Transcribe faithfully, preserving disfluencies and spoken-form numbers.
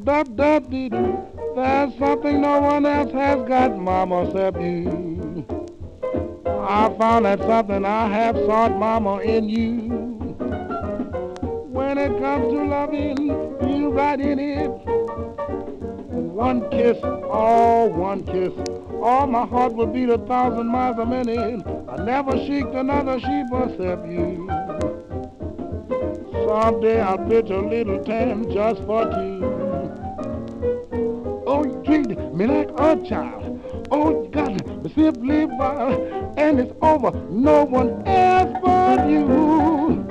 dub dub dee doo. There's something no one else has got, mama, except you. I found that something I have sought, mama, in you. When it comes to loving, you right in it. One kiss, oh, one kiss. All my heart would beat a thousand miles a minute. I never shrieked another sheep except you. Someday I'll pitch a little tent just for two. Oh, you treat me like a child. Oh, you got me simply wild. And it's over, no one else but you.